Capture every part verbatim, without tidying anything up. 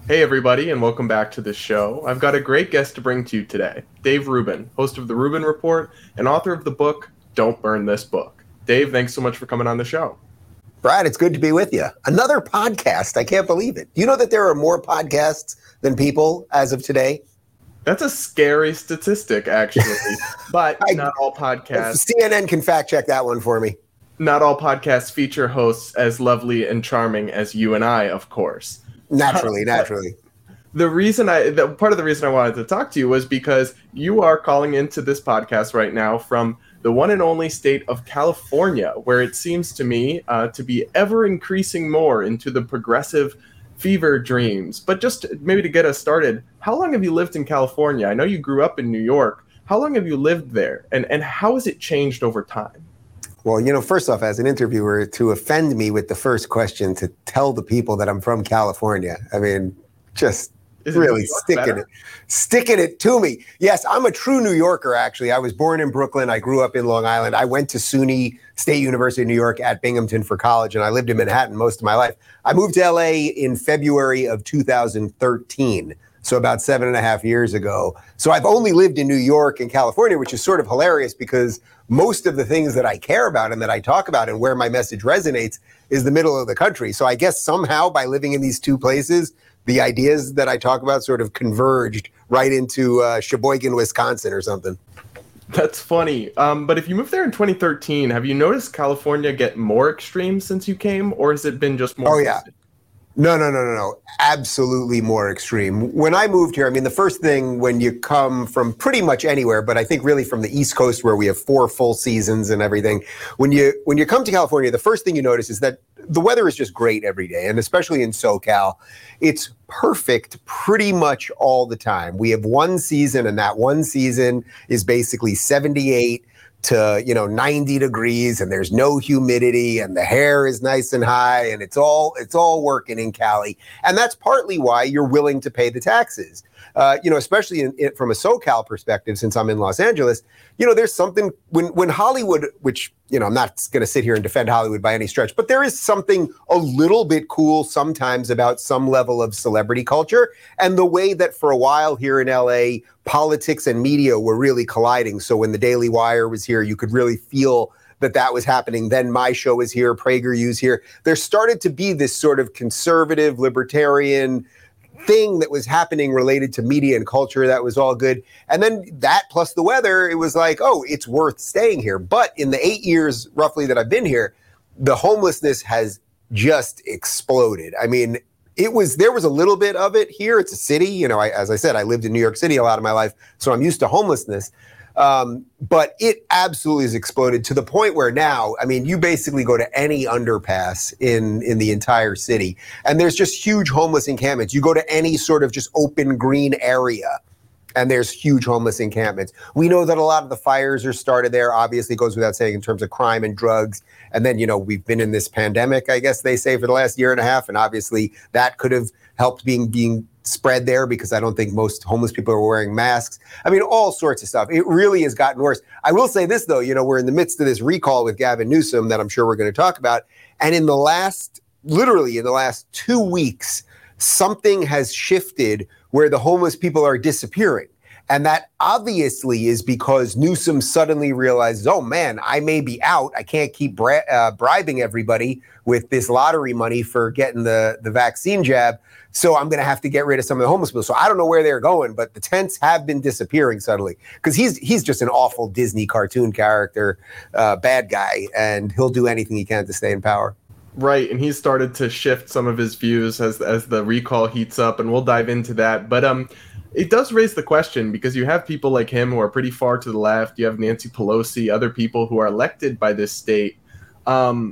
Hey, everybody, and welcome back to the show. I've got a great guest to bring to you today, Dave Rubin, host of The Rubin Report and author of the book, Don't Burn This Book. Dave, thanks so much for coming on the show. Brad, it's good to be with you. Another podcast. I can't believe it. Do you know that there are more podcasts than people as of today? That's a scary statistic, actually, but I, not all podcasts. C N N can fact check that one for me. Not all podcasts feature hosts as lovely and charming as you and I, of course. Naturally, naturally. The reason I, the, part of the reason I wanted to talk to you was because you are calling into this podcast right now from the one and only state of California, where it seems to me uh, to be ever increasing more into the progressive fever dreams. But just maybe to get us started, how long have you lived in California? I know you grew up in New York. How long have you lived there? And, and how has it changed over time? Well, you know, first off, as an interviewer, to offend me with the first question, to tell the people that I'm from California, I mean, just really sticking it, sticking it to me. Yes, I'm a true New Yorker, actually. I was born in Brooklyn. I grew up in Long Island. I went to SUNY State University of New York at Binghamton for college, and I lived in Manhattan most of my life. I moved to L A in February of two thousand thirteen. So about seven and a half years ago. So I've only lived in New York and California, which is sort of hilarious because most of the things that I care about and that I talk about and where my message resonates is the middle of the country. So I guess somehow by living in these two places, the ideas that I talk about sort of converged right into uh, Sheboygan, Wisconsin or something. That's funny. Um, but if you moved there in twenty thirteen, have you noticed California get more extreme since you came, or has it been just more? Oh, yeah. No, no, no, no, no. Absolutely more extreme. When I moved here, I mean, the first thing when you come from pretty much anywhere, but I think really from the East Coast where we have four full seasons and everything, when you when you come to California, the first thing you notice is that the weather is just great every day. And especially in SoCal, it's perfect pretty much all the time. We have one season, and that one season is basically seventy-eight to, you know, ninety degrees, and there's no humidity, and the hair is nice and high, and it's all it's all working in Cali. And that's partly why you're willing to pay the taxes. Uh, you know, especially in, in, from a SoCal perspective, since I'm in Los Angeles, you know, there's something when when Hollywood, which, you know, I'm not going to sit here and defend Hollywood by any stretch, but there is something a little bit cool sometimes about some level of celebrity culture and the way that for a while here in L A, politics and media were really colliding. So when the Daily Wire was here, you could really feel that that was happening. Then my show is here, PragerU's here. There started to be this sort of conservative, libertarian thing that was happening related to media and culture that was all good. And then that plus the weather, it was like, oh, it's worth staying here. But in the eight years roughly that I've been here, the homelessness has just exploded. I mean, it was, there was a little bit of it here. It's a city, you know, I, as I said, I lived in New York City a lot of my life, so I'm used to homelessness. Um, but it absolutely has exploded to the point where now, I mean, you basically go to any underpass in, in the entire city, and there's just huge homeless encampments. You go to any sort of just open green area, and there's huge homeless encampments. We know that a lot of the fires are started there. Obviously, it goes without saying in terms of crime and drugs. And then, you know, we've been in this pandemic, I guess they say, for the last year and a half. And obviously, that could have helped being being spread there because I don't think most homeless people are wearing masks. I mean, all sorts of stuff. It really has gotten worse. I will say this, though, you know, we're in the midst of this recall with Gavin Newsom that I'm sure we're going to talk about. And in the last, literally in the last two weeks, something has shifted where the homeless people are disappearing. And that obviously is because Newsom suddenly realizes, oh, man, I may be out. I can't keep bri- uh, bribing everybody with this lottery money for getting the, the vaccine jab. So I'm going to have to get rid of some of the homeless people. So I don't know where they're going, but the tents have been disappearing suddenly because he's he's just an awful Disney cartoon character, uh, bad guy, and he'll do anything he can to stay in power. Right, and he's started to shift some of his views as as the recall heats up, and we'll dive into that. But um, it does raise the question because you have people like him who are pretty far to the left. You have Nancy Pelosi, other people who are elected by this state. Um,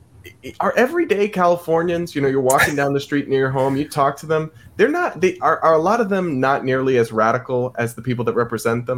are everyday Californians, you know, you're walking down the street near your home, you talk to them, they're not, they are, are a lot of them not nearly as radical as the people that represent them?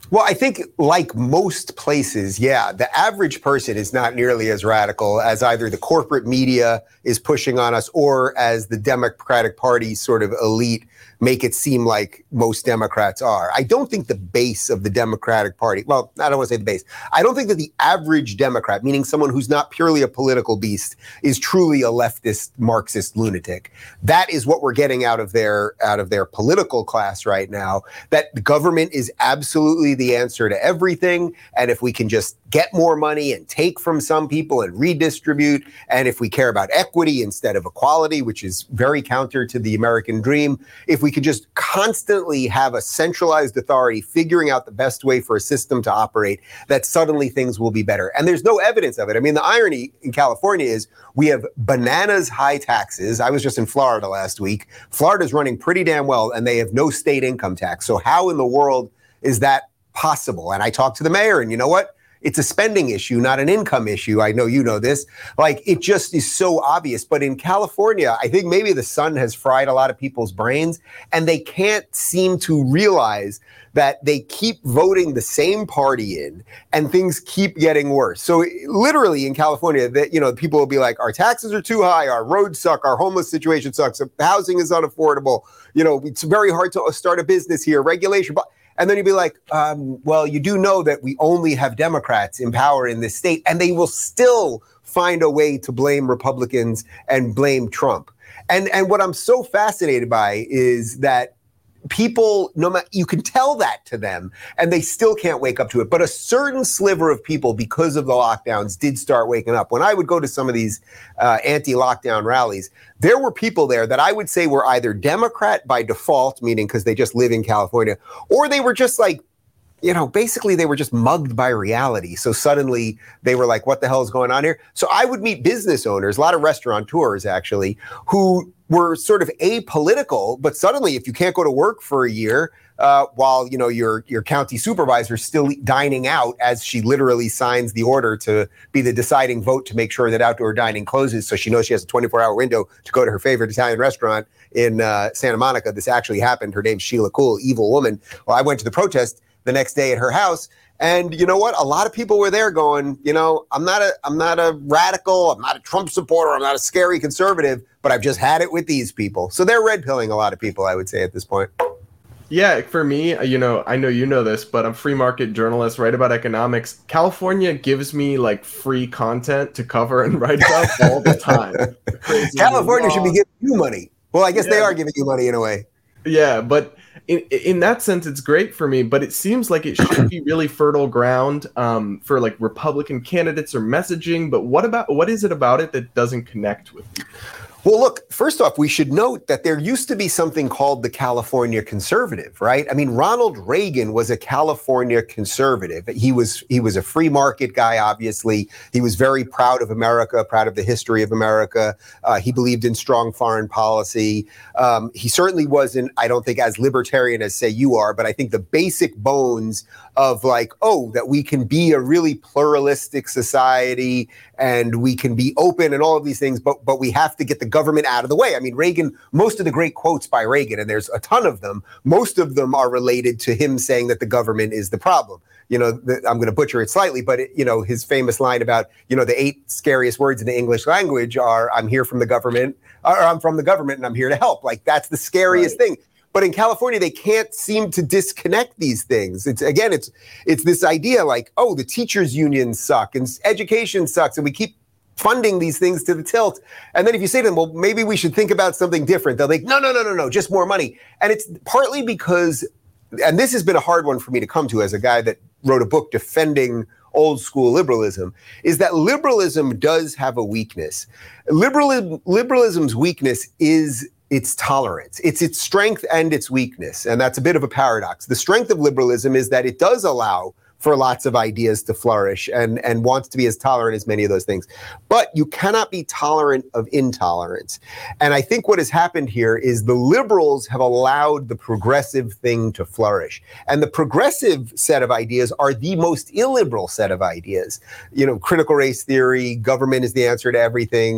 Well, I think like most places, yeah, the average person is not nearly as radical as either the corporate media is pushing on us or as the Democratic Party sort of elite make it seem like most Democrats are. I don't think the base of the Democratic Party, well, I don't want to say the base. I don't think that the average Democrat, meaning someone who's not purely a political beast, is truly a leftist Marxist lunatic. That is what we're getting out of their out of their political class right now, that the government is absolutely the answer to everything. And if we can just get more money and take from some people and redistribute, and if we care about equity instead of equality, which is very counter to the American dream, if we could just constantly have a centralized authority figuring out the best way for a system to operate, that suddenly things will be better. And there's no evidence of it. I mean, the irony in California is we have bananas high taxes. I was just in Florida last week. Florida's running pretty damn well, and they have no state income tax. So how in the world is that possible? And I talked to the mayor, and you know what? It's a spending issue, not an income issue. I know you know this. Like, it just is so obvious. But in California, I think maybe the sun has fried a lot of people's brains, and they can't seem to realize that they keep voting the same party in, and things keep getting worse. So literally in California, that, you know, people will be like, our taxes are too high, our roads suck, our homeless situation sucks, housing is unaffordable, you know, it's very hard to start a business here, regulation, but and then you'd be like, um, well, you do know that we only have Democrats in power in this state, and they will still find a way to blame Republicans and blame Trump. And and what I'm so fascinated by is that people, no matter, you can tell that to them, and they still can't wake up to it. But a certain sliver of people, because of the lockdowns, did start waking up. When I would go to some of these uh, anti-lockdown rallies, there were people there that I would say were either Democrat by default, meaning because they just live in California, or they were just like, you know, basically they were just mugged by reality. So suddenly they were like, what the hell is going on here? So I would meet business owners, a lot of restaurateurs actually, who were sort of apolitical, but suddenly if you can't go to work for a year, uh, while, you know, your your county supervisor is still dining out as she literally signs the order to be the deciding vote to make sure that outdoor dining closes, so she knows she has a twenty-four hour window to go to her favorite Italian restaurant in uh, Santa Monica. This actually happened. Her name's Sheila Cool, evil woman. Well, I went to the protest the next day at her house. And you know what? A lot of people were there going, you know, I'm not a I'm not a radical, I'm not a Trump supporter, I'm not a scary conservative, but I've just had it with these people. So they're red pilling a lot of people, I would say, at this point. Yeah, for me, you know, I know you know this, but I'm a free market journalist, write about economics. California gives me like free content to cover and write about all the time. California should be giving you money. Well, I guess yeah. they are giving you money in a way. Yeah, but in in that sense, it's great for me. But it seems like it should be really fertile ground um, for like Republican candidates or messaging. But what about what is it about it that doesn't connect with people? Well, look, first off, we should note that there used to be something called the California conservative, right? I mean, Ronald Reagan was a California conservative. He was he was a free market guy, obviously. He was very proud of America, proud of the history of America. Uh, he believed in strong foreign policy. Um, he certainly wasn't, I don't think, as libertarian as, say, you are, but I think the basic bones of like, oh, that we can be a really pluralistic society and we can be open and all of these things, but but we have to get the government out of the way. I mean, Reagan, most of the great quotes by Reagan, and there's a ton of them, most of them are related to him saying that the government is the problem. You know, the, I'm going to butcher it slightly, but, it, you know, his famous line about, you know, the eight scariest words in the English language are, I'm here from the government, or I'm from the government and I'm here to help. Like, that's the scariest right. thing. But in California, they can't seem to disconnect these things. It's again, it's it's this idea like, oh, the teachers' unions suck and education sucks, and we keep funding these things to the tilt. And then if you say to them, well, maybe we should think about something different, they'll like, no, no, no, no, no, just more money. And it's partly because, and this has been a hard one for me to come to as a guy that wrote a book defending old school liberalism, is that liberalism does have a weakness. Liberalism, liberalism's weakness is its tolerance. It's its strength and its weakness. And that's a bit of a paradox. The strength of liberalism is that it does allow for lots of ideas to flourish and, and wants to be as tolerant as many of those things. But you cannot be tolerant of intolerance. And I think what has happened here is the liberals have allowed the progressive thing to flourish. And the progressive set of ideas are the most illiberal set of ideas. You know, critical race theory, government is the answer to everything,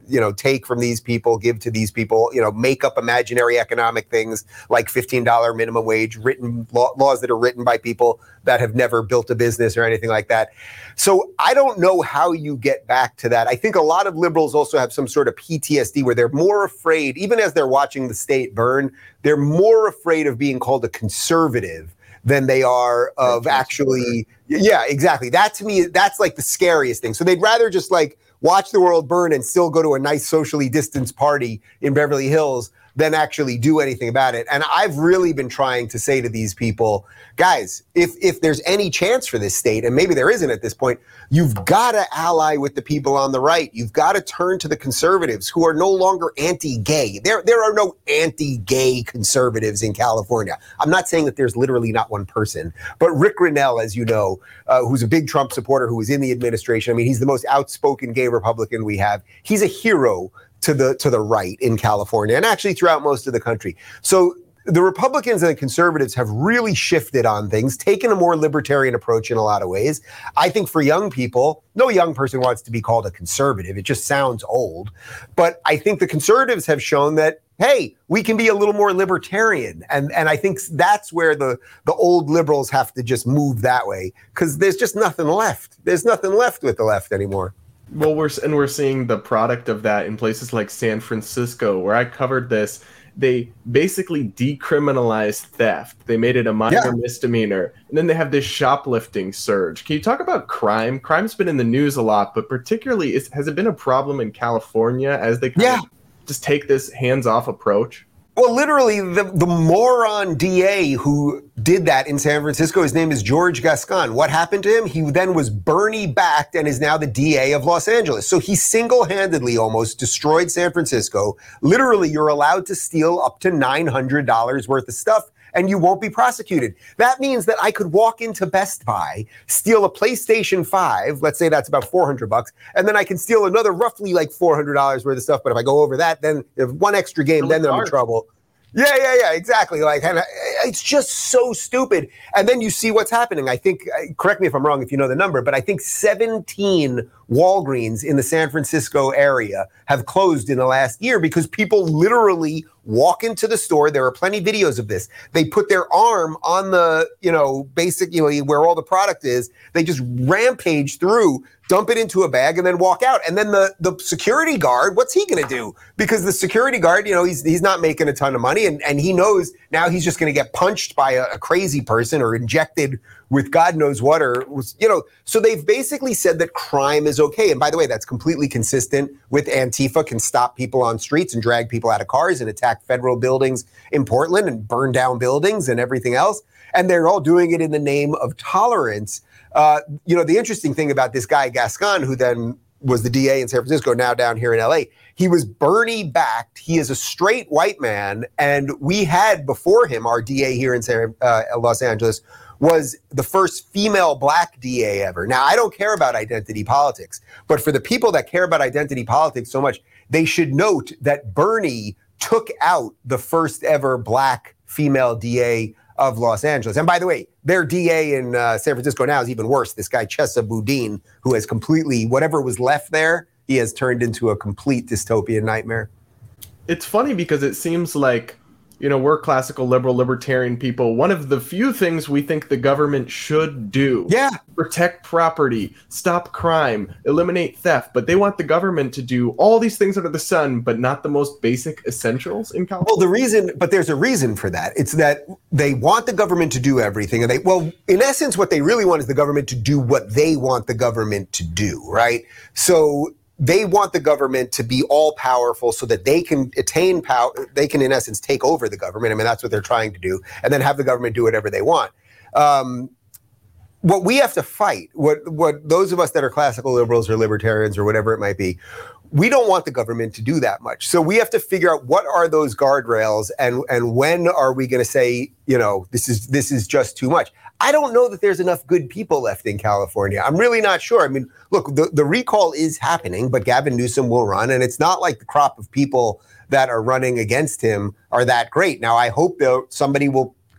you know, take from these people, give to these people, you know, make up imaginary economic things like fifteen dollars minimum wage, written law, laws that are written by people that have never built a business or anything like that. So I don't know how you get back to that. I think a lot of liberals also have some sort of P T S D where they're more afraid, even as they're watching the state burn, they're more afraid of being called a conservative than they are of actually, yeah, exactly. That to me, that's like the scariest thing. So they'd rather just like watch the world burn and still go to a nice socially distanced party in Beverly Hills than actually do anything about it. And I've really been trying to say to these people, guys, if if there's any chance for this state, and maybe there isn't at this point, you've got to ally with the people on the right. You've got to turn to the conservatives who are no longer anti-gay. There, there are no anti-gay conservatives in California. I'm not saying that there's literally not one person, but Rick Grinnell, as you know, uh, who's a big Trump supporter, who was in the administration. I mean, he's the most outspoken gay Republican we have. He's a hero to the to the right in California and actually throughout most of the country. So the Republicans and the conservatives have really shifted on things, taken a more libertarian approach in a lot of ways. I think for young people, no young person wants to be called a conservative. It just sounds old. But I think the conservatives have shown that, hey, we can be a little more libertarian. And and I think that's where the, the old liberals have to just move that way, because there's just nothing left. There's nothing left with the left anymore. Well, we're and we're seeing the product of that in places like San Francisco, where I covered this. They basically decriminalized theft. They made it a minor yeah. misdemeanor. And then they have this shoplifting surge. Can you talk about crime? Crime's been in the news a lot, but particularly, is, has it been a problem in California as they kind yeah. of just take this hands-off approach? Well, literally, the, the moron D A who did that in San Francisco, his name is George Gascon. What happened to him? He then was Bernie-backed and is now the D A of Los Angeles. So he single-handedly almost destroyed San Francisco. Literally, you're allowed to steal up to nine hundred dollars worth of stuff, and you won't be prosecuted. That means that I could walk into Best Buy, steal a PlayStation five, let's say that's about four hundred bucks, and then I can steal another roughly like four hundred dollars worth of stuff. But if I go over that, then if one extra game, then I'm in trouble. Yeah, yeah, yeah, exactly. Like, and it's just so stupid. And then you see what's happening. I think, correct me if I'm wrong if you know the number, but I think seventeen Walgreens in the San Francisco area have closed in the last year because people literally walk into the store. There are plenty of videos of this. They put their arm on the, you know, basically where all the product is. They just rampage through, dump it into a bag, and then walk out. And then the, the security guard, what's he going to do? Because the security guard, you know, he's he's not making a ton of money, and, and he knows now he's just going to get punched by a, a crazy person or injected with God knows what, or was, you know, so they've basically said that crime is okay. And by the way, that's completely consistent with Antifa can stop people on streets and drag people out of cars and attack federal buildings in Portland and burn down buildings and everything else. And they're all doing it in the name of tolerance. Uh, you know, the interesting thing about this guy, Gascon, who then was the D A in San Francisco, now down here in L A, he was Bernie-backed. He is a straight white man. And we had before him, our D A here in San, uh, Los Angeles, was the first female black D A ever. Now, I don't care about identity politics, but for the people that care about identity politics so much, they should note that Bernie took out the first ever black female D A of Los Angeles. And by the way, their D A in uh, San Francisco now is even worse. This guy, Chesa Boudin, who has completely, whatever was left there, he has turned into a complete dystopian nightmare. It's funny because it seems like, you know, we're classical liberal libertarian people. One of the few things we think the government should do. Yeah. Protect property, stop crime, eliminate theft. But they want the government to do all these things under the sun, but not the most basic essentials in California. Well, the reason, but there's a reason for that. It's that they want the government to do everything. And they, well, in essence, what they really want is the government to do what they want the government to do, right? So they want the government to be all powerful so that they can attain power. They can, in essence, take over the government. I mean, that's what they're trying to do, and then have the government do whatever they want. Um, what we have to fight, what what those of us that are classical liberals or libertarians or whatever it might be, we don't want the government to do that much. So we have to figure out what are those guardrails, and and when are we going to say, you know, this is this is just too much. I don't know that there's enough good people left in California. I'm really not sure. I mean, look, the, the recall is happening, but Gavin Newsom will run, and it's not like the crop of people that are running against him are that great. Now, I hope that somebody will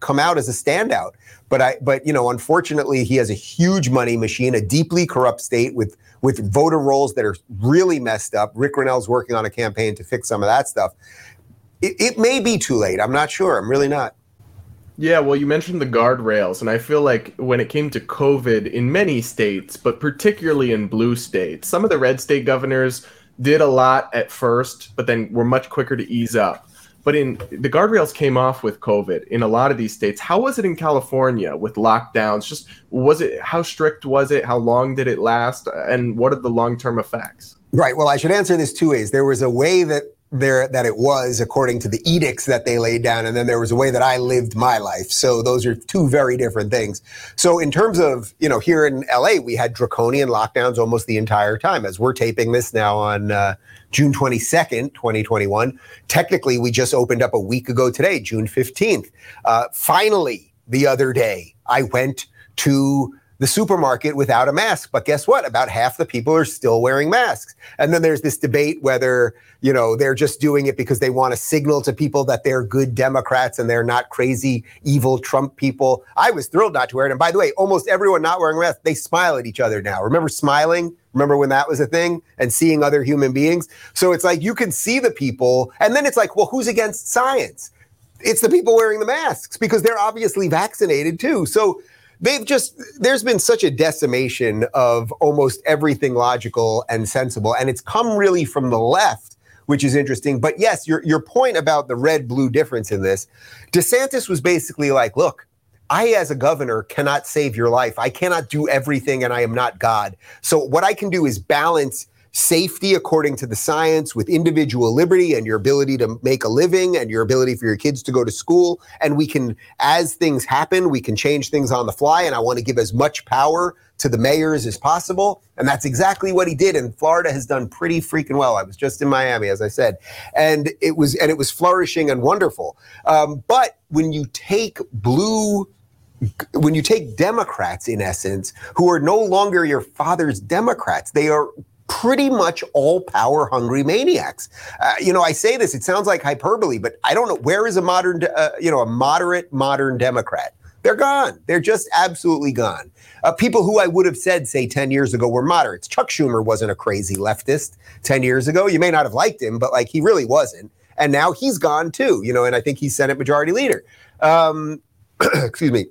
come out as a standout. But I, but you know, unfortunately, he has a huge money machine, a deeply corrupt state with with voter rolls that are really messed up. Rick Grinnell's working on a campaign to fix some of that stuff. It, it may be too late. I'm not sure. I'm really not. Yeah, well, you mentioned the guardrails, and I feel like when it came to COVID in many states, but particularly in blue states, some of the red state governors did a lot at first, but then were much quicker to ease up. But in the guardrails came off with COVID in a lot of these states. How was it in California with lockdowns? Just was it, how strict was it? How long did it last? And what are the long-term effects? Right. Well, I should answer this two ways. There was a way that there that it was according to the edicts that they laid down, and then there was a way that I lived my life. So those are two very different things. So in terms of, you know, here in L A, we had draconian lockdowns almost the entire time. As we're taping this now on uh, June twenty-second, twenty twenty-one, technically we just opened up a week ago today, June fifteenth. Uh, finally, the other day, I went to the supermarket without a mask. But guess what? About half the people are still wearing masks. And then there's this debate whether, you know, they're just doing it because they want to signal to people that they're good Democrats and they're not crazy, evil Trump people. I was thrilled not to wear it. And by the way, almost everyone not wearing a mask, they smile at each other now. Remember smiling? Remember when that was a thing? And seeing other human beings? So it's like you can see the people. And then it's like, well, who's against science? It's the people wearing the masks because they're obviously vaccinated too. So they've just, there's been such a decimation of almost everything logical and sensible. And it's come really from the left, which is interesting. But yes, your your point about the red-blue difference in this, DeSantis was basically like, look, I as a governor cannot save your life. I cannot do everything and I am not God. So what I can do is balance safety according to the science with individual liberty and your ability to make a living and your ability for your kids to go to school. And we can, as things happen, we can change things on the fly. And I want to give as much power to the mayors as possible. And that's exactly what he did. And Florida has done pretty freaking well. I was just in Miami, as I said, and it was, and it was flourishing and wonderful. Um, but when you take blue When you take Democrats, in essence, who are no longer your father's Democrats, they are pretty much all power-hungry maniacs. Uh, you know, I say this, it sounds like hyperbole, but I don't know, where is a modern, uh, you know, a moderate modern Democrat? They're gone. They're just absolutely gone. Uh, people who I would have said, say, ten years ago were moderates. Chuck Schumer wasn't a crazy leftist ten years ago. You may not have liked him, but like he really wasn't. And now he's gone too, you know, and I think he's Senate Majority Leader. Um, excuse me.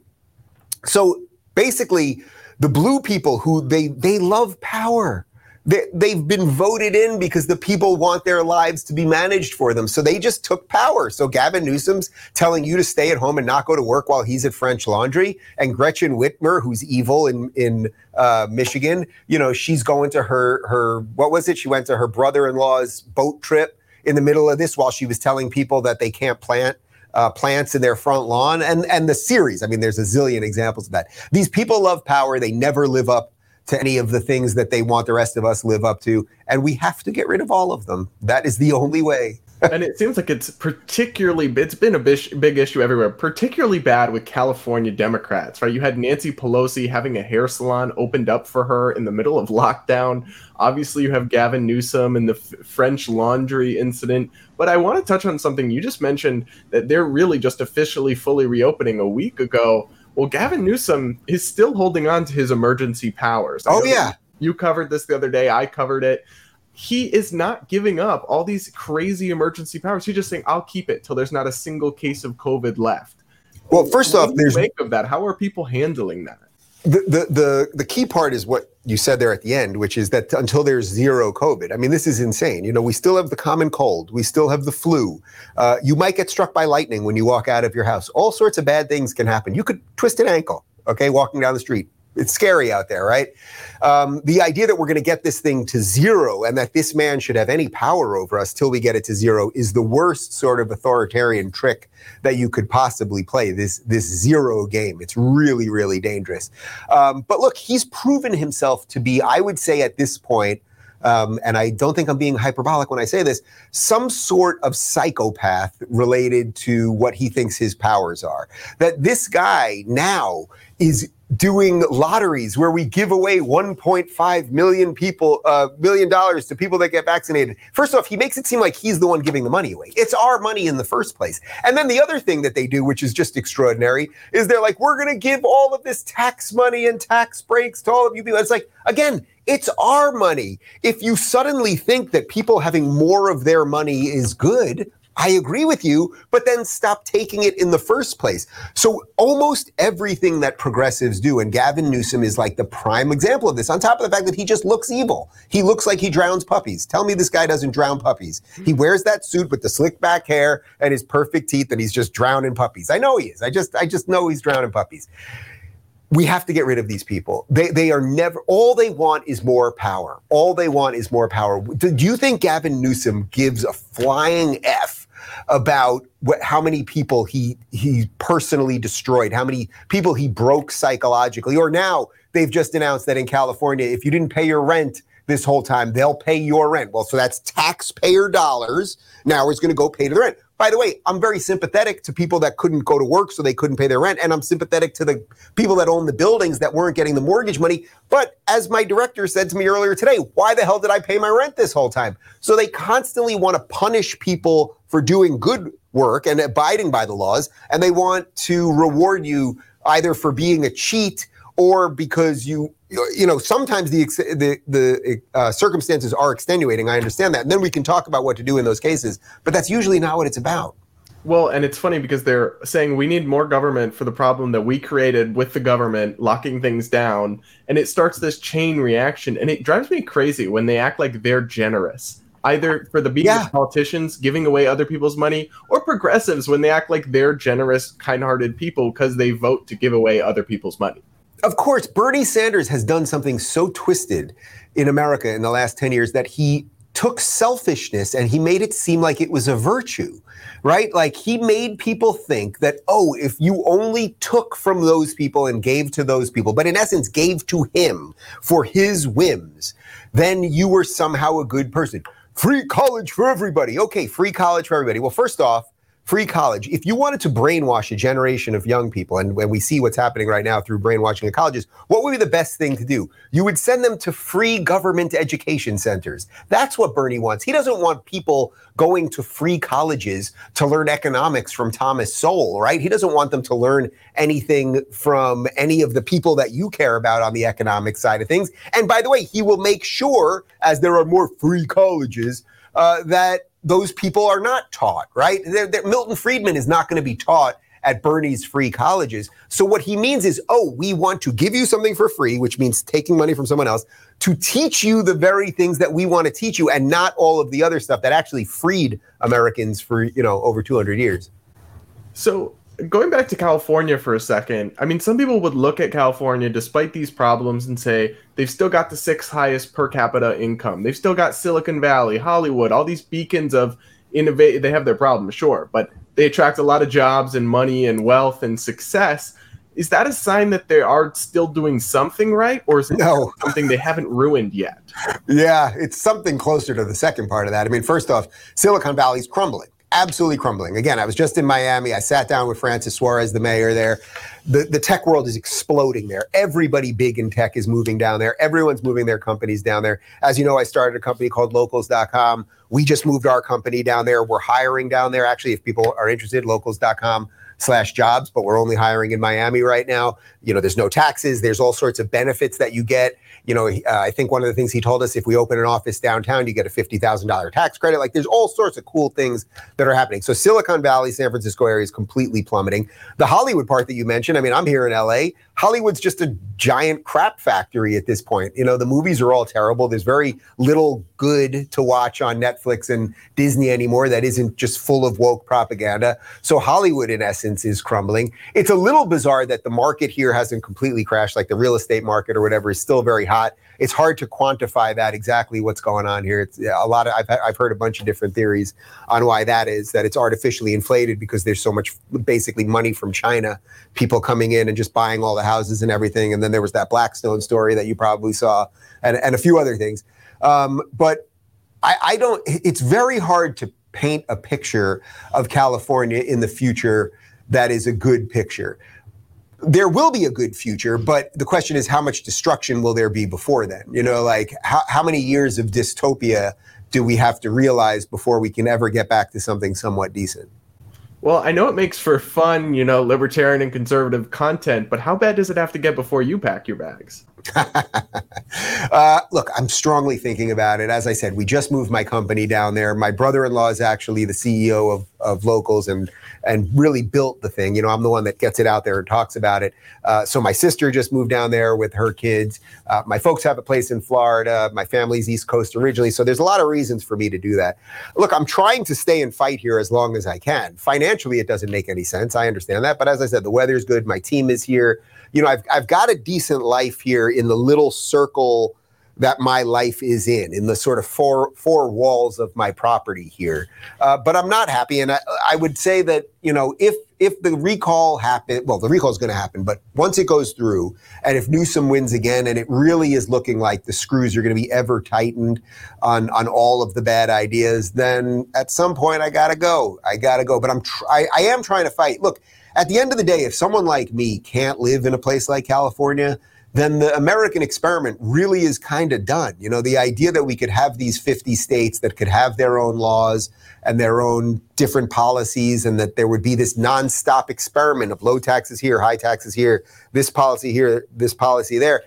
So basically, the blue people who they they love power. They, they've been voted in because the people want their lives to be managed for them. So they just took power. So Gavin Newsom's telling you to stay at home and not go to work while he's at French Laundry. And Gretchen Whitmer, who's evil in, in uh, Michigan, you know, she's going to her, her, what was it? She went to her brother-in-law's boat trip in the middle of this while she was telling people that they can't plant Uh, plants in their front lawn, and and the series. I mean, there's a zillion examples of that. These people love power. They never live up to any of the things that they want the rest of us live up to, and we have to get rid of all of them. That is the only way. And it seems like it's particularly, it's been a big, big issue everywhere, particularly bad with California Democrats, right? You had Nancy Pelosi having a hair salon opened up for her in the middle of lockdown. Obviously, you have Gavin Newsom and the F- French Laundry incident. But I want to touch on something you just mentioned, that they're really just officially fully reopening a week ago. Well, Gavin Newsom is still holding on to his emergency powers. Oh, yeah. You covered this the other day. I covered it. He is not giving up all these crazy emergency powers. He's just saying, I'll keep it till there's not a single case of COVID left. Well, first what off, do you there's make of that. How are people handling that? The, the the the key part is what you said there at the end, which is that until there's zero COVID, I mean, this is insane. You know, we still have the common cold. We still have the flu. Uh, you might get struck by lightning when you walk out of your house. All sorts of bad things can happen. You could twist an ankle, okay, walking down the street. It's scary out there, right? Um, the idea that we're going to get this thing to zero and that this man should have any power over us till we get it to zero is the worst sort of authoritarian trick that you could possibly play, this this zero game. It's really, really dangerous. Um, but look, he's proven himself to be, I would say at this point, um, and I don't think I'm being hyperbolic when I say this, some sort of psychopath related to what he thinks his powers are. That this guy now is doing lotteries where we give away one point five million people, uh, million dollars to people that get vaccinated. First off, he makes it seem like he's the one giving the money away. It's our money in the first place. And then the other thing that they do, which is just extraordinary, is they're like, we're going to give all of this tax money and tax breaks to all of you people. It's like, again, it's our money. If you suddenly think that people having more of their money is good, I agree with you, but then stop taking it in the first place. So almost everything that progressives do, and Gavin Newsom is like the prime example of this, on top of the fact that he just looks evil. He looks like he drowns puppies. Tell me this guy doesn't drown puppies. He wears that suit with the slick back hair and his perfect teeth, and he's just drowning puppies. I know he is. I just, I just know he's drowning puppies. We have to get rid of these people. They they are never, all they want is more power. All they want is more power. Do you think Gavin Newsom gives a flying F about what, how many people he he personally destroyed, how many people he broke psychologically? Or now they've just announced that in California, if you didn't pay your rent this whole time, they'll pay your rent. Well, so that's taxpayer dollars. Now it's going to go pay to the rent. By the way, I'm very sympathetic to people that couldn't go to work so they couldn't pay their rent. And I'm sympathetic to the people that own the buildings that weren't getting the mortgage money. But as my director said to me earlier today, why the hell did I pay my rent this whole time? So they constantly want to punish people for doing good work and abiding by the laws. And they want to reward you either for being a cheat or because you, you know, sometimes the the the uh, circumstances are extenuating. I understand that. And then we can talk about what to do in those cases. But that's usually not what it's about. Well, and it's funny because they're saying we need more government for the problem that we created with the government locking things down. And it starts this chain reaction. And it drives me crazy when they act like they're generous, either for the being yeah. politicians giving away other people's money, or progressives when they act like they're generous, kind-hearted people because they vote to give away other people's money. Of course, Bernie Sanders has done something so twisted in America in the last ten years that he took selfishness and he made it seem like it was a virtue, right? Like he made people think that, oh, if you only took from those people and gave to those people, but in essence gave to him for his whims, then you were somehow a good person. Free college for everybody. Okay, free college for everybody. Well, first off, free college. If you wanted to brainwash a generation of young people, and when we see what's happening right now through brainwashing at colleges, what would be the best thing to do? You would send them to free government education centers. That's what Bernie wants. He doesn't want people going to free colleges to learn economics from Thomas Sowell, right? He doesn't want them to learn anything from any of the people that you care about on the economic side of things. And by the way, he will make sure, as there are more free colleges, uh, that those people are not taught, right? They're, they're, Milton Friedman is not going to be taught at Bernie's free colleges. So what he means is, oh, we want to give you something for free, which means taking money from someone else, to teach you the very things that we want to teach you and not all of the other stuff that actually freed Americans for, you know, over two hundred years. So going back to California for a second, I mean, some people would look at California despite these problems and say they've still got the sixth highest per capita income. They've still got Silicon Valley, Hollywood, all these beacons of innovate. They have their problems, sure, but they attract a lot of jobs and money and wealth and success. Is that a sign that they are still doing something right, or is it no. something they haven't ruined yet? Yeah, it's something closer to the second part of that. I mean, first off, Silicon Valley's crumbling. Absolutely crumbling. Again, I was just in Miami. I sat down with Francis Suarez, the mayor there. The, the tech world is exploding there. Everybody big in tech is moving down there. Everyone's moving their companies down there. As you know, I started a company called locals dot com. We just moved our company down there. We're hiring down there. Actually, if people are interested, locals dot com slash jobs, but we're only hiring in Miami right now. You know, there's no taxes. There's all sorts of benefits that you get. You know, uh, I think one of the things he told us, if we open an office downtown, you get a fifty thousand dollars tax credit. Like there's all sorts of cool things that are happening. So Silicon Valley, San Francisco area is completely plummeting. The Hollywood part that you mentioned, I mean, I'm here in L A. Hollywood's just a giant crap factory at this point. You know, the movies are all terrible. There's very little good to watch on Netflix and Disney anymore that isn't just full of woke propaganda. So Hollywood, in essence, is crumbling. It's a little bizarre that the market here hasn't completely crashed, like the real estate market or whatever is still very hot. It's hard to quantify that exactly what's going on here. It's a lot of, I've, I've heard a bunch of different theories on why that is, that it's artificially inflated because there's so much basically money from China, people coming in and just buying all the houses and everything. And then there was that Blackstone story that you probably saw and, and a few other things. Um, but I, I don't, it's very hard to paint a picture of California in the future that is a good picture. there will be a good future, but the question is how much destruction will there be before then? You know, like how, how many years of dystopia do we have to realize before we can ever get back to something somewhat decent? Well, I know it makes for fun, you know, libertarian and conservative content, but how bad does it have to get before you pack your bags? uh, look, I'm strongly thinking about it. As I said, we just moved my company down there. My brother-in-law is actually the C E O of, of Locals and and really built the thing. You know, I'm the one that gets it out there and talks about it. Uh, so my sister just moved down there with her kids. Uh, my folks have a place in Florida. My family's East Coast originally. So there's a lot of reasons for me to do that. Look, I'm trying to stay and fight here as long as I can. Financially, it doesn't make any sense. I understand that. But as I said, the weather's good. My team is here. You know, I've I've got a decent life here in the little circle that my life is in, in the sort of four four walls of my property here. Uh, but I'm not happy. And I, I would say that, you know, if if the recall happen, well, the recall is going to happen, but once it goes through and if Newsom wins again, and it really is looking like the screws are going to be ever tightened on, on all of the bad ideas, then at some point I got to go. I got to go. But I'm tr- I, I am trying to fight. Look, at the end of the day, if someone like me can't live in a place like California, then the American experiment really is kind of done. You know, the idea that we could have these fifty states that could have their own laws and their own different policies, and that there would be this nonstop experiment of low taxes here, high taxes here, this policy here, this policy there.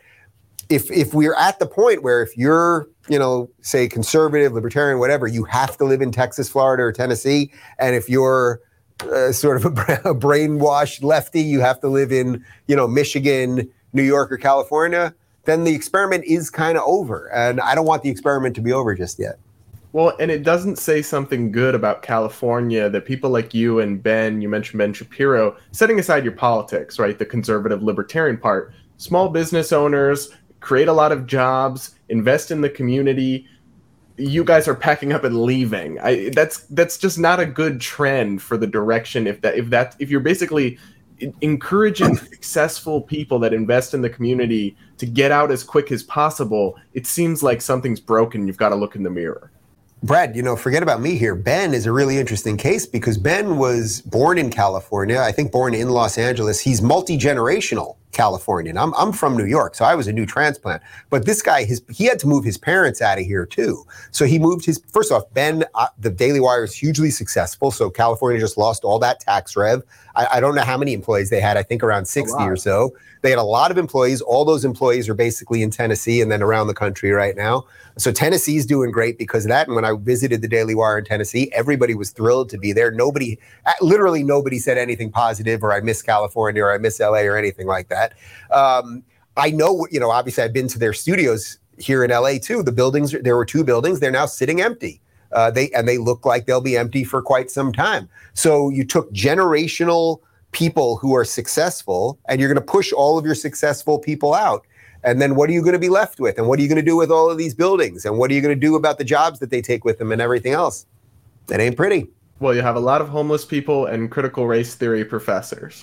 If if we're at the point where if you're, you know, say conservative, libertarian, whatever, you have to live in Texas, Florida, or Tennessee, and if you're uh, sort of a, a brainwashed lefty, you have to live in, you know, Michigan, New York, or California, then the experiment is kind of over. And I don't want the experiment to be over just yet. Well, and it doesn't say something good about California that people like you and Ben, you mentioned Ben Shapiro, setting aside your politics, right? The conservative libertarian part, small business owners create a lot of jobs, invest in the community. You guys are packing up and leaving. I, that's that's just not a good trend for the direction. If that if that if you're basically encouraging successful people that invest in the community to get out as quick as possible, it seems like something's broken. You've got to look in the mirror. Brad, you know, forget about me here. Ben is a really interesting case because Ben was born in California, I think born in Los Angeles. He's multi-generational Californian. I'm I'm from New York, so I was a new transplant. But this guy, his he had to move his parents out of here too. So he moved his, first off, Ben, uh, the Daily Wire is hugely successful. So California just lost all that tax rev. I, I don't know how many employees they had. I think around sixty or so. They had a lot of employees. All those employees are basically in Tennessee and then around the country right now. So Tennessee's doing great because of that. And when I visited the Daily Wire in Tennessee, everybody was thrilled to be there. Nobody, literally nobody said anything positive or I miss California or I miss L A or anything like that. Um, I know, you know, obviously I've been to their studios here in L A too. The buildings, there were two buildings. They're now sitting empty. Uh, they and they look like they'll be empty for quite some time. So you took generational people who are successful and you're going to push all of your successful people out. And then what are you going to be left with? And what are you going to do with all of these buildings? And what are you going to do about the jobs that they take with them and everything else? That ain't pretty. Well, you have a lot of homeless people and critical race theory professors.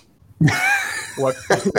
What?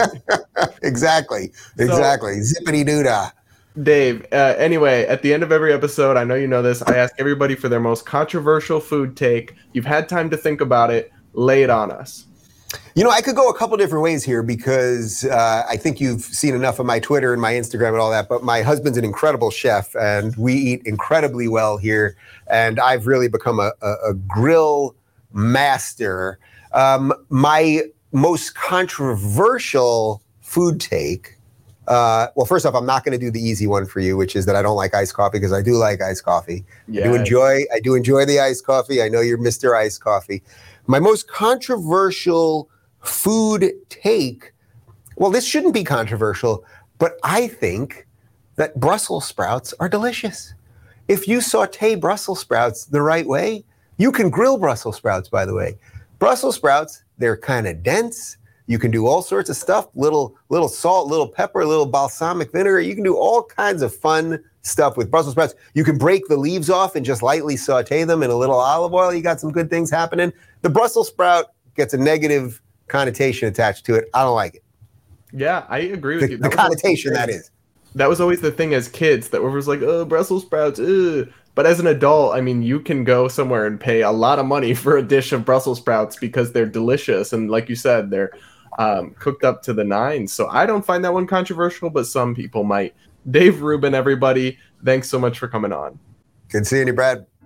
Exactly. Exactly. So, zippity doo-dah. Dave, uh, anyway, at the end of every episode, I know you know this, I ask everybody for their most controversial food take. You've had time to think about it. Lay it on us. You know, I could go a couple different ways here because uh, I think you've seen enough of my Twitter and my Instagram and all that, but my husband's an incredible chef and we eat incredibly well here. And I've really become a, a, a grill master. Um, my most controversial food take, uh, well, first off, I'm not going to do the easy one for you, which is that I don't like iced coffee because I do like iced coffee. Yeah. I do enjoy, I do enjoy the iced coffee. I know you're Mister Iced Coffee. My most controversial food take, well, this shouldn't be controversial, but I think that Brussels sprouts are delicious. If you saute Brussels sprouts the right way, you can grill Brussels sprouts, by the way. Brussels sprouts, they're kind of dense. You can do all sorts of stuff, little little salt, little pepper, little balsamic vinegar. You can do all kinds of fun stuff with Brussels sprouts. You can break the leaves off and just lightly saute them in a little olive oil. You got some good things happening. The Brussels sprout gets a negative connotation attached to it. I don't like it. Yeah, I agree with the, you. That the connotation, that is. That was always the thing as kids, that was like, oh, Brussels sprouts, ugh. But as an adult, I mean, you can go somewhere and pay a lot of money for a dish of Brussels sprouts because they're delicious. And like you said, they're um, cooked up to the nines. So I don't find that one controversial, but some people might. Dave Rubin, everybody, thanks so much for coming on. Good seeing you, Brad.